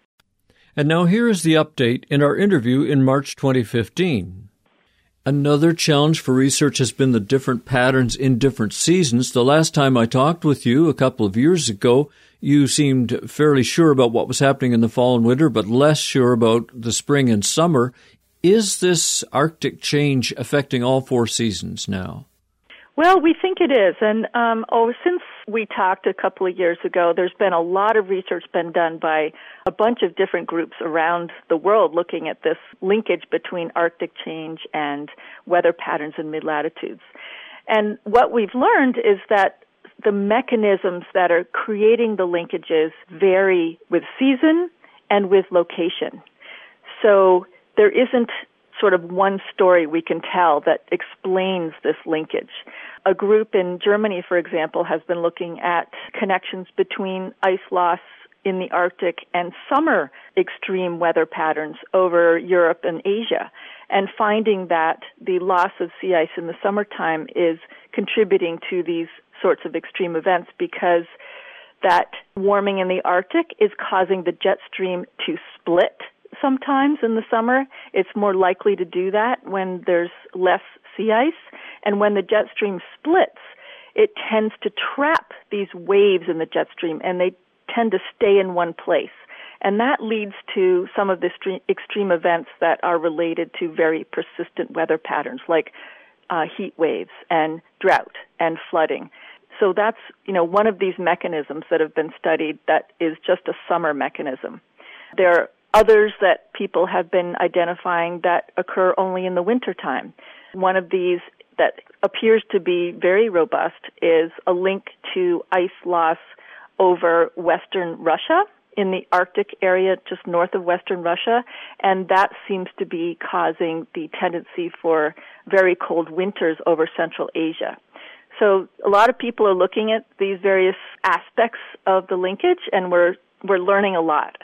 And now here is the update in our interview in March twenty fifteen. Another challenge for research has been the different patterns in different seasons. The last time I talked with you a couple of years ago, you seemed fairly sure about what was happening in the fall and winter, but less sure about the spring and summer. Is this Arctic change affecting all four seasons now? Well, we think it is. And um, oh, since we talked a couple of years ago, there's been a lot of research been done by a bunch of different groups around the world looking at this linkage between Arctic change and weather patterns in mid-latitudes. And what we've learned is that the mechanisms that are creating the linkages vary with season and with location. So there isn't sort of one story we can tell that explains this linkage. A group in Germany, for example, has been looking at connections between ice loss in the Arctic and summer extreme weather patterns over Europe and Asia, and finding that the loss of sea ice in the summertime is contributing to these sorts of extreme events because that warming in the Arctic is causing the jet stream to split sometimes in the summer. It's more likely to do that when there's less sea ice. And when the jet stream splits, it tends to trap these waves in the jet stream, and they tend to stay in one place. And that leads to some of the extreme events that are related to very persistent weather patterns, like uh, heat waves and drought and flooding. So that's, you know, one of these mechanisms that have been studied that is just a summer mechanism. There are others that people have been identifying that occur only in the wintertime. One of these that appears to be very robust is a link to ice loss over western Russia, in the Arctic area just north of western Russia, and that seems to be causing the tendency for very cold winters over Central Asia. So a lot of people are looking at these various aspects of the linkage, and we're we're learning a lot.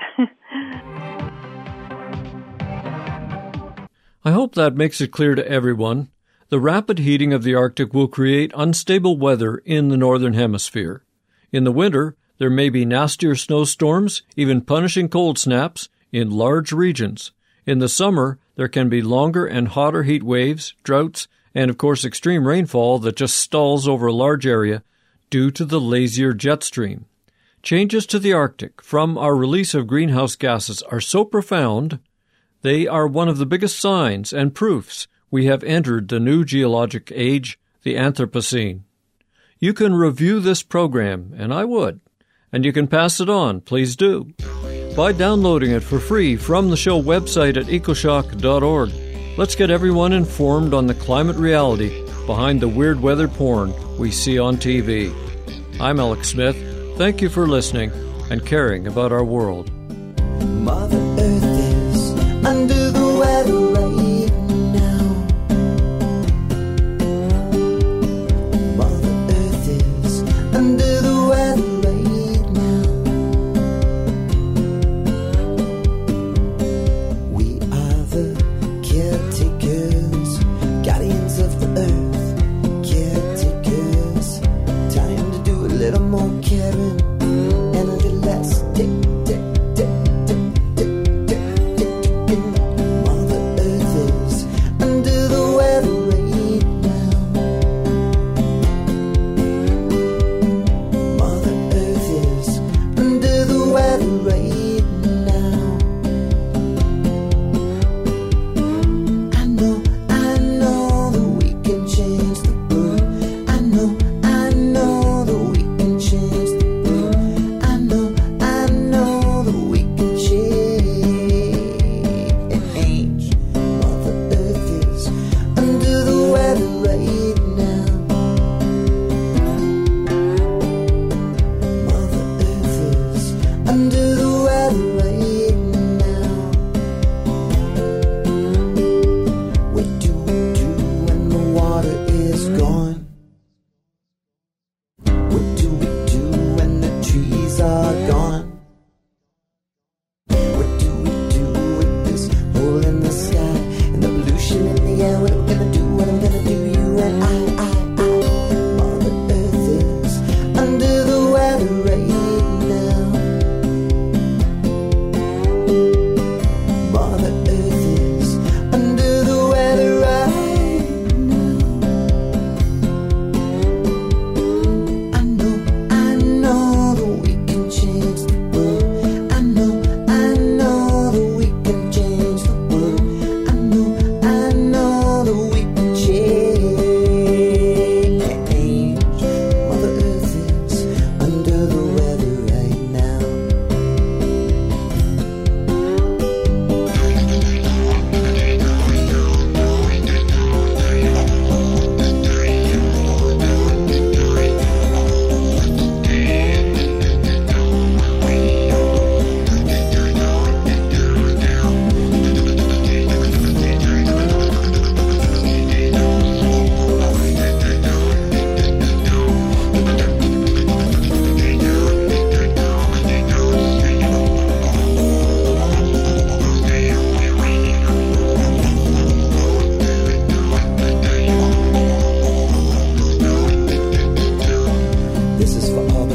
I hope that makes it clear to everyone. The rapid heating of the Arctic will create unstable weather in the Northern Hemisphere. In the winter, there may be nastier snowstorms, even punishing cold snaps, in large regions. In the summer, there can be longer and hotter heat waves, droughts, and of course extreme rainfall that just stalls over a large area due to the lazier jet stream. Changes to the Arctic from our release of greenhouse gases are so profound, they are one of the biggest signs and proofs we have entered the new geologic age, the Anthropocene. You can review this program, and I would, and you can pass it on, please do, by downloading it for free from the show website at ecoshock dot org. Let's get everyone informed on the climate reality behind the weird weather porn we see on T V. I'm Alex Smith. Thank you for listening and caring about our world. Mother Earth is under the weather right now. Mother Earth is under the weather right now. We are the caretakers, guardians of the earth, caretakers. Time to do a little more caring and a little less tick, tick, tick.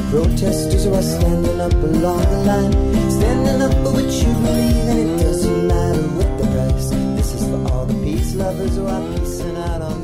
protesters who are standing up along the line, standing up for what you believe, and it doesn't matter what the price. This is for all the peace lovers who are peacing out on